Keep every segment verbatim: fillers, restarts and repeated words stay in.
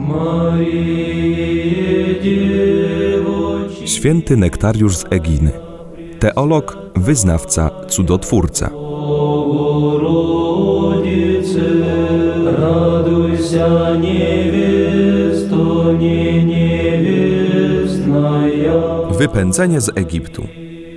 Święty Nektariusz z Eginy. Teolog, wyznawca, cudotwórca. Wypędzenie z Egiptu.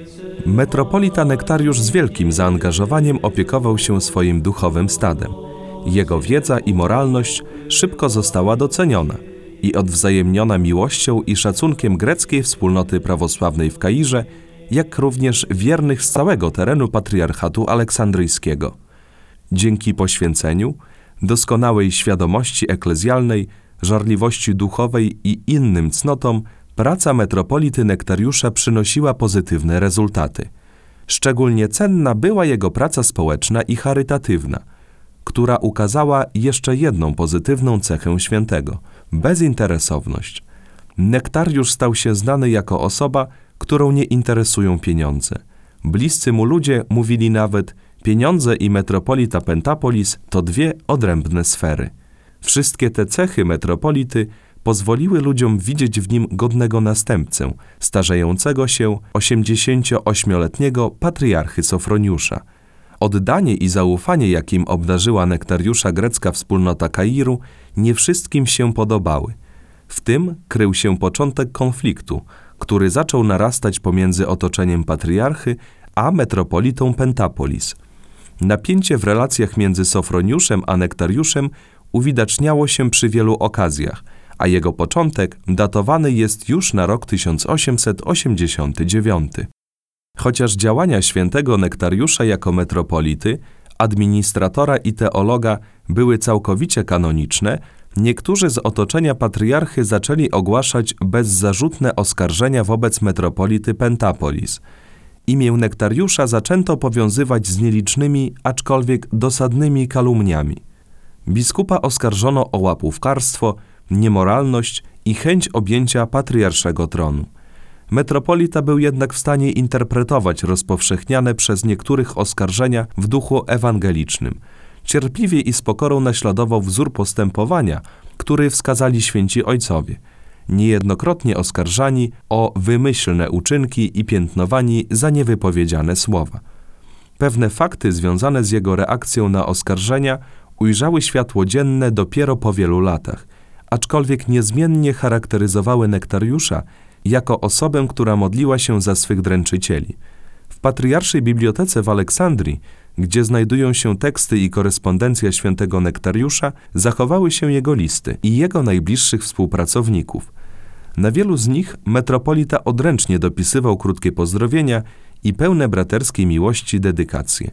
Metropolita Nektariusz z wielkim zaangażowaniem opiekował się swoim duchowym stadem. Jego wiedza i moralność szybko została doceniona i odwzajemniona miłością i szacunkiem greckiej wspólnoty prawosławnej w Kairze, jak również wiernych z całego terenu patriarchatu aleksandryjskiego. Dzięki poświęceniu, doskonałej świadomości eklezjalnej, żarliwości duchowej i innym cnotom, praca metropolity Nektariusza przynosiła pozytywne rezultaty. Szczególnie cenna była jego praca społeczna i charytatywna, która ukazała jeszcze jedną pozytywną cechę świętego – bezinteresowność. Nektariusz stał się znany jako osoba, którą nie interesują pieniądze. Bliscy mu ludzie mówili nawet: pieniądze i metropolita Pentapolis to dwie odrębne sfery. Wszystkie te cechy metropolity pozwoliły ludziom widzieć w nim godnego następcę, starzejącego się osiemdziesięcioośmioletniego patriarchy Sofroniusza. Oddanie i zaufanie, jakim obdarzyła Nektariusza grecka wspólnota Kairu, nie wszystkim się podobały. W tym krył się początek konfliktu, który zaczął narastać pomiędzy otoczeniem patriarchy a metropolitą Pentapolis. Napięcie w relacjach między Sofroniuszem a Nektariuszem uwidaczniało się przy wielu okazjach, a jego początek datowany jest już na rok tysiąc osiemset osiemdziesiąty dziewiąty. Chociaż działania świętego Nektariusza jako metropolity, administratora i teologa były całkowicie kanoniczne, niektórzy z otoczenia patriarchy zaczęli ogłaszać bezzarzutne oskarżenia wobec metropolity Pentapolis. Imię Nektariusza zaczęto powiązywać z nielicznymi, aczkolwiek dosadnymi kalumniami. Biskupa oskarżono o łapówkarstwo, niemoralność i chęć objęcia patriarszego tronu. Metropolita był jednak w stanie interpretować rozpowszechniane przez niektórych oskarżenia w duchu ewangelicznym. Cierpliwie i z pokorą naśladował wzór postępowania, który wskazali święci ojcowie, niejednokrotnie oskarżani o wymyślne uczynki i piętnowani za niewypowiedziane słowa. Pewne fakty związane z jego reakcją na oskarżenia ujrzały światło dzienne dopiero po wielu latach, aczkolwiek niezmiennie charakteryzowały Nektariusza jako osobę, która modliła się za swych dręczycieli. W patriarszej bibliotece w Aleksandrii, gdzie znajdują się teksty i korespondencja świętego Nektariusza, zachowały się jego listy i jego najbliższych współpracowników. Na wielu z nich metropolita odręcznie dopisywał krótkie pozdrowienia i pełne braterskiej miłości dedykacje.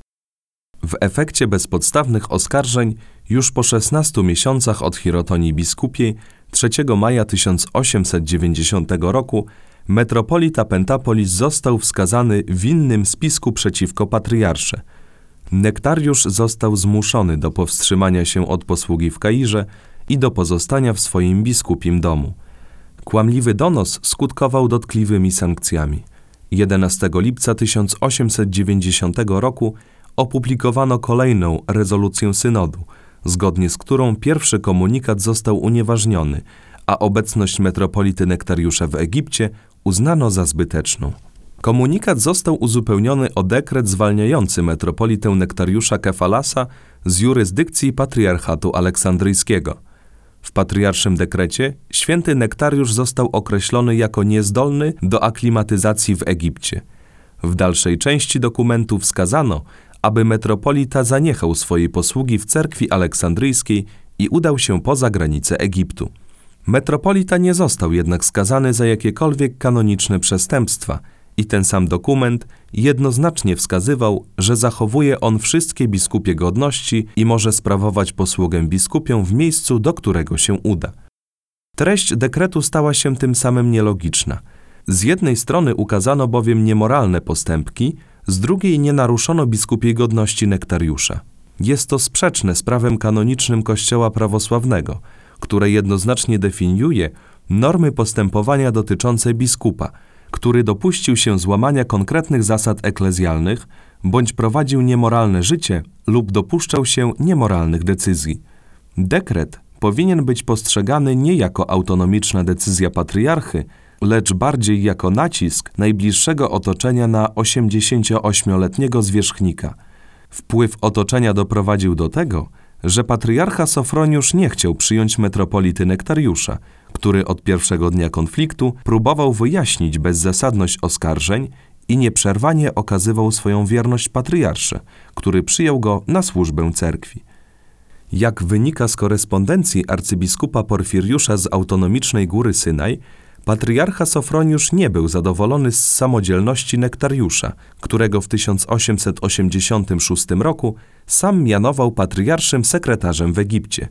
W efekcie bezpodstawnych oskarżeń już po szesnastu miesiącach od hirotonii biskupiej trzeciego maja tysiąc osiemset dziewięćdziesiątego roku metropolita Pentapolis został wskazany w innym spisku przeciwko patriarsze. Nektariusz został zmuszony do powstrzymania się od posługi w Kairze i do pozostania w swoim biskupim domu. Kłamliwy donos skutkował dotkliwymi sankcjami. jedenastego lipca tysiąc osiemset dziewięćdziesiątego roku opublikowano kolejną rezolucję synodu, zgodnie z którą pierwszy komunikat został unieważniony, a obecność metropolity Nektariusza w Egipcie uznano za zbyteczną. Komunikat został uzupełniony o dekret zwalniający metropolitę Nektariusza Kefalasa z jurysdykcji patriarchatu aleksandryjskiego. W patriarszym dekrecie święty Nektariusz został określony jako niezdolny do aklimatyzacji w Egipcie. W dalszej części dokumentu wskazano, aby metropolita zaniechał swojej posługi w cerkwi aleksandryjskiej i udał się poza granice Egiptu. Metropolita nie został jednak skazany za jakiekolwiek kanoniczne przestępstwa i ten sam dokument jednoznacznie wskazywał, że zachowuje on wszystkie biskupie godności i może sprawować posługę biskupią w miejscu, do którego się uda. Treść dekretu stała się tym samym nielogiczna. Z jednej strony ukazano bowiem niemoralne postępki, z drugiej nie naruszono biskupiej godności Nektariusza. Jest to sprzeczne z prawem kanonicznym Kościoła prawosławnego, które jednoznacznie definiuje normy postępowania dotyczące biskupa, który dopuścił się złamania konkretnych zasad eklezjalnych bądź prowadził niemoralne życie lub dopuszczał się niemoralnych decyzji. Dekret powinien być postrzegany nie jako autonomiczna decyzja patriarchy, lecz bardziej jako nacisk najbliższego otoczenia na osiemdziesięcioośmioletniego zwierzchnika. Wpływ otoczenia doprowadził do tego, że patriarcha Sofroniusz nie chciał przyjąć metropolity Nektariusza, który od pierwszego dnia konfliktu próbował wyjaśnić bezzasadność oskarżeń i nieprzerwanie okazywał swoją wierność patriarsze, który przyjął go na służbę cerkwi. Jak wynika z korespondencji arcybiskupa Porfiriusza z autonomicznej Góry Synaj, patriarcha Sofroniusz nie był zadowolony z samodzielności Nektariusza, którego w tysiąc osiemset osiemdziesiątym szóstym roku sam mianował patriarszym sekretarzem w Egipcie.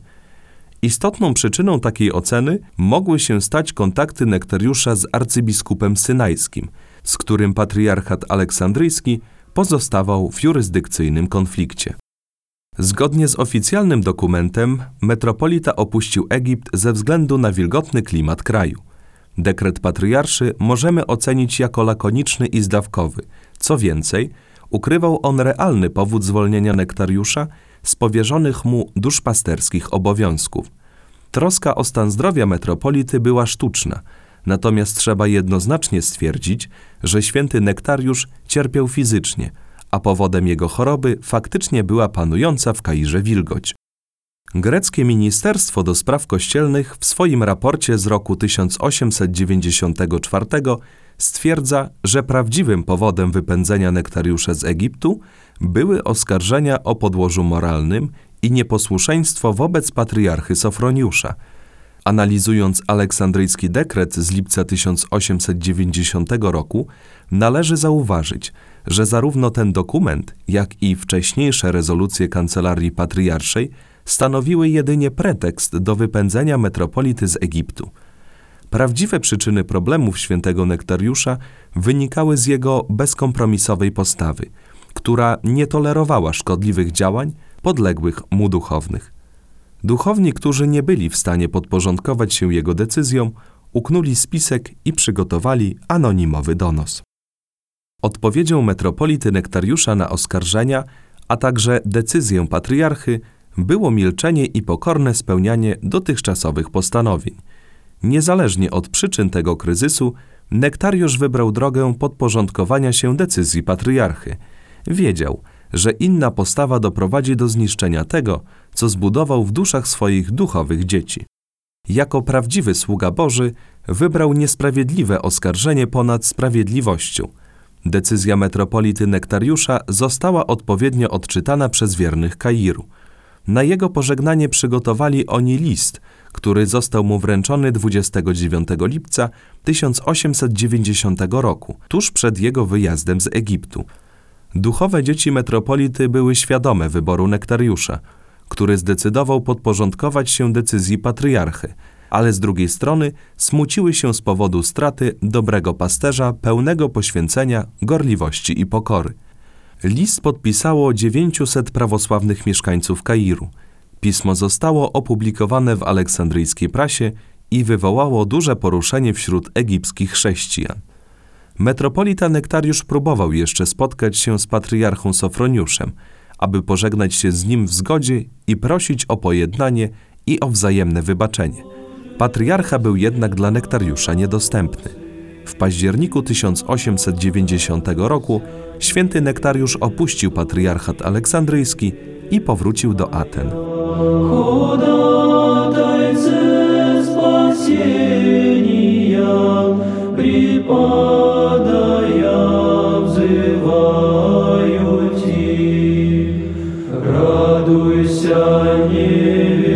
Istotną przyczyną takiej oceny mogły się stać kontakty Nektariusza z arcybiskupem synajskim, z którym patriarchat aleksandryjski pozostawał w jurysdykcyjnym konflikcie. Zgodnie z oficjalnym dokumentem, metropolita opuścił Egipt ze względu na wilgotny klimat kraju. Dekret patriarszy możemy ocenić jako lakoniczny i zdawkowy. Co więcej, ukrywał on realny powód zwolnienia Nektariusza z powierzonych mu duszpasterskich obowiązków. Troska o stan zdrowia metropolity była sztuczna, natomiast trzeba jednoznacznie stwierdzić, że święty Nektariusz cierpiał fizycznie, a powodem jego choroby faktycznie była panująca w Kairze wilgoć. Greckie Ministerstwo do Spraw Kościelnych w swoim raporcie z roku tysiąc osiemset dziewięćdziesiątego czwartego stwierdza, że prawdziwym powodem wypędzenia Nektariusza z Egiptu były oskarżenia o podłożu moralnym i nieposłuszeństwo wobec patriarchy Sofroniusza. Analizując aleksandryjski dekret z lipca tysiąc osiemset dziewięćdziesiątego roku, należy zauważyć, że zarówno ten dokument, jak i wcześniejsze rezolucje Kancelarii Patriarszej stanowiły jedynie pretekst do wypędzenia metropolity z Egiptu. Prawdziwe przyczyny problemów świętego Nektariusza wynikały z jego bezkompromisowej postawy, która nie tolerowała szkodliwych działań podległych mu duchownych. Duchowni, którzy nie byli w stanie podporządkować się jego decyzjom, uknuli spisek i przygotowali anonimowy donos. Odpowiedzią metropolity Nektariusza na oskarżenia, a także decyzję patriarchy było milczenie i pokorne spełnianie dotychczasowych postanowień. Niezależnie od przyczyn tego kryzysu, Nektariusz wybrał drogę podporządkowania się decyzji patriarchy. Wiedział, że inna postawa doprowadzi do zniszczenia tego, co zbudował w duszach swoich duchowych dzieci. Jako prawdziwy sługa Boży wybrał niesprawiedliwe oskarżenie ponad sprawiedliwością. Decyzja metropolity Nektariusza została odpowiednio odczytana przez wiernych Kairu. Na jego pożegnanie przygotowali oni list, który został mu wręczony dwudziestego dziewiątego lipca tysiąc osiemset dziewięćdziesiątego roku, tuż przed jego wyjazdem z Egiptu. Duchowe dzieci metropolity były świadome wyboru Nektariusza, który zdecydował podporządkować się decyzji patriarchy, ale z drugiej strony smuciły się z powodu straty dobrego pasterza pełnego poświęcenia, gorliwości i pokory. List podpisało dziewięciuset prawosławnych mieszkańców Kairu. Pismo zostało opublikowane w aleksandryjskiej prasie i wywołało duże poruszenie wśród egipskich chrześcijan. Metropolita Nektariusz próbował jeszcze spotkać się z patriarchą Sofroniuszem, aby pożegnać się z nim w zgodzie i prosić o pojednanie i o wzajemne wybaczenie. Patriarcha był jednak dla Nektariusza niedostępny. W październiku tysiąc osiemset dziewięćdziesiątego roku święty Nektariusz opuścił patriarchat aleksandryjski i powrócił do Aten. Радуйся, не